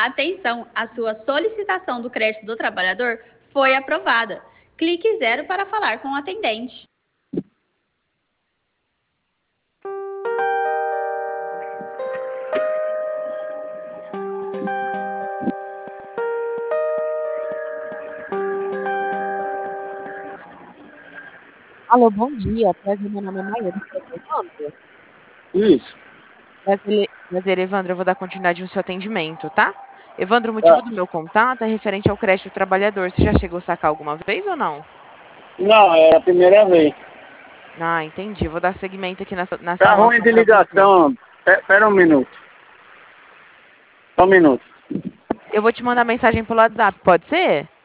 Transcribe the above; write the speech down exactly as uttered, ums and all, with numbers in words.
Atenção, a sua solicitação do crédito do trabalhador foi aprovada. Clique zero para falar com o atendente. Alô, bom dia. Prazer, meu nome é Maíra. Você é Evandro? Isso. Prazer, prazer, Evandro. Eu vou dar continuidade no seu atendimento, tá? Evandro, o motivo Tá. do meu contato é referente ao crédito do trabalhador. Você já chegou a sacar alguma vez ou não? Não, é a primeira vez. Ah, entendi. Eu vou dar seguimento aqui na, sua- na Tá ruim simulação de para você. ligação. Espera um minuto. Só um minuto. Eu vou te mandar mensagem pelo WhatsApp, pode ser?